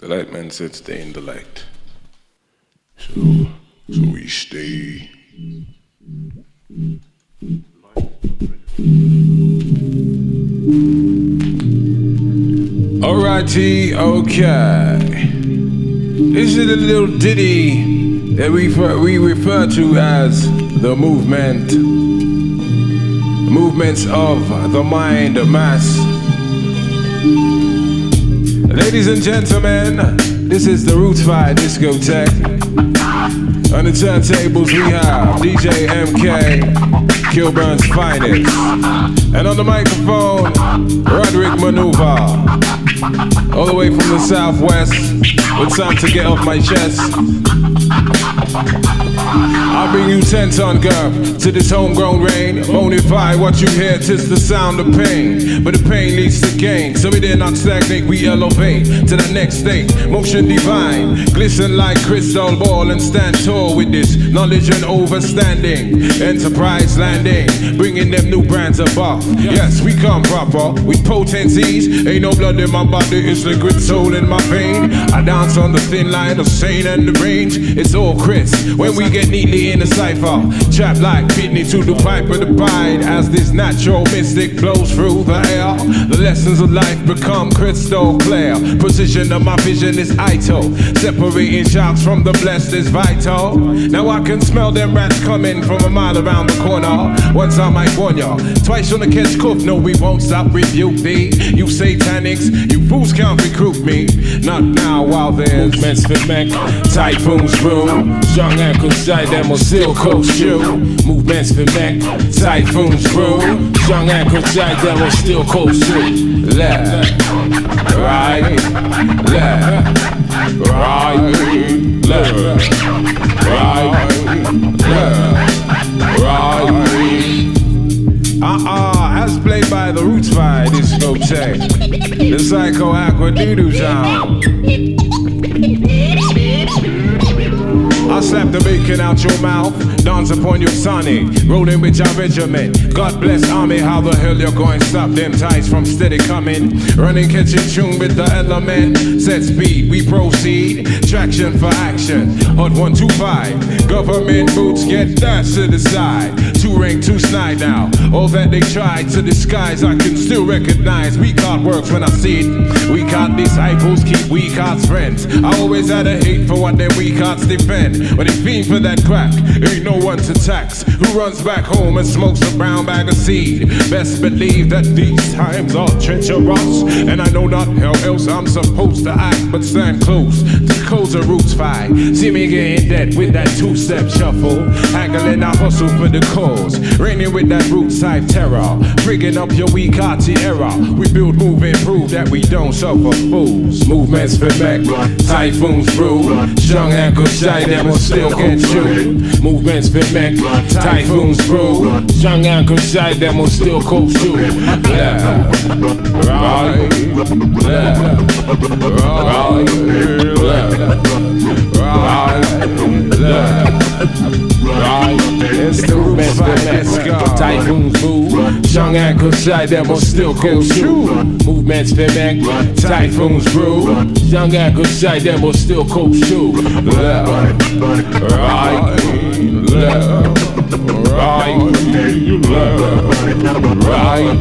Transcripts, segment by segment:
The light man said stay in the light. So we stay. Alrighty, okay. This is a little ditty that we refer to as the movements of the mind mass. Ladies and gentlemen, this is the Roots Fire Discotheque. On the turntables we have DJ MK, Kilburn's finest. And on the microphone, Roderick Maneuver. All the way from the southwest, with time to get off my chest. I'll bring you 10-ton girl to this homegrown rain. Bonify what you hear, 'tis the sound of pain. But the pain leads to gain, so we dare not stagnate, we elevate to the next state. Motion divine, glisten like crystal ball and stand tall with this knowledge and overstanding. Enterprise landing, bringing them new brands above. Yes, we come proper with potencies. Ain't no blood in my body, it's liquid soul in my vein. I dance on the thin line of sane and the range. It's all crisp when we get neatly in the cipher. Trap like Pitney to the pipe of the bide. As this natural mystic flows through the air, the lessons of life become crystal clear. Precision of my vision is idle. Separating shouts from the blessed is vital. Now I can smell them rats coming from a mile around the corner. Once I might warn ya, twice on the catch cook. No, we won't stop, rebuke thee. You satanics, you fools can't recruit me. Not now while there's movements for Mac, typhoons brew. Strong ankles side them will still coast you. Movements for Mac, typhoons brew. Strong ankles side them will still coast you. Left, right, left, right, left, right, right. As played by the Roots Fire Discotheque, the Psycho Aqua Doodoo sound. I slap the bacon out your mouth, dance upon your sonic, rolling with your regiment. God bless army, how the hell you're going to stop them ties from steady coming? Running, catching tune with the element. Set speed, we proceed. Traction for action. Hot 125. Government boots get dashed to the side. 2 ring, 2 snide now. All that they tried to disguise, I can still recognize. Weak heart works when I see it. Weak heart disciples keep weak hearts friends. I always had a hate for what their weak hearts defend. When they fiend for that crack, ain't no one to tax. Who runs back home and smokes a brown bag of seed? Best believe that these times are treacherous, and I know not how else I'm supposed to act, but stand close to codes of Roots Fire. See me getting dead with that 2-step shuffle, haggling I hustle for the cause, raining with that Roots type terror, frigging up your weak hearty error. We build, move, and prove that we don't suffer fools. Movements for Mac, typhoons brew. Strong ankles shy, them will still get you. Movements for Mac, typhoons brew. Strong ankles shy, them will still coast you. Left, right, left, right, left, right. It's the Roots Fire, let's go. Typhoons brew. Strong ankles shy, them will still coast you. Movements for Mac, typhoons brew. Strong ankles shy, them will still coast you. Left, right, left, right, left, right,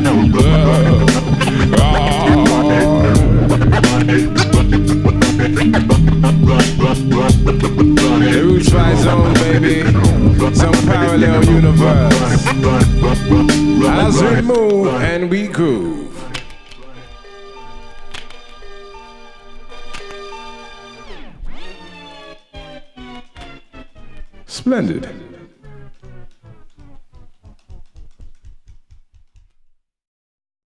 the Roots Fire Zone, baby. Some parallel universe. As we move and we groove. Splendid.